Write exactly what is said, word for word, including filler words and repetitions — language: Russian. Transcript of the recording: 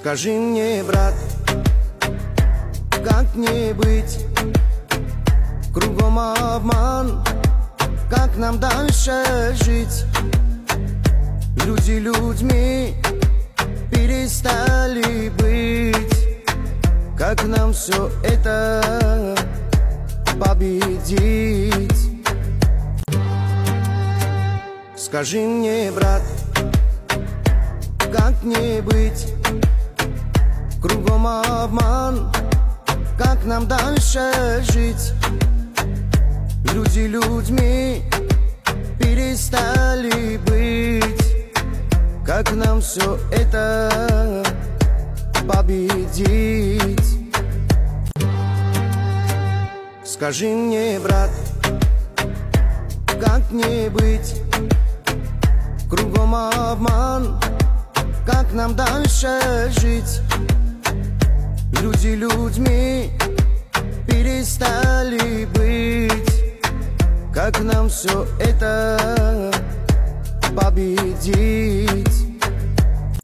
Скажи мне, брат, как не быть? Кругом обман, как нам дальше жить? Люди людьми перестали быть. Как нам все это победить? Скажи мне, брат, как не быть? Кругом обман, как нам дальше жить? Люди людьми перестали быть. Как нам все это победить? Скажи мне, брат, как не быть? Кругом обман, как нам дальше жить? Люди людьми перестали быть. Как нам все это победить?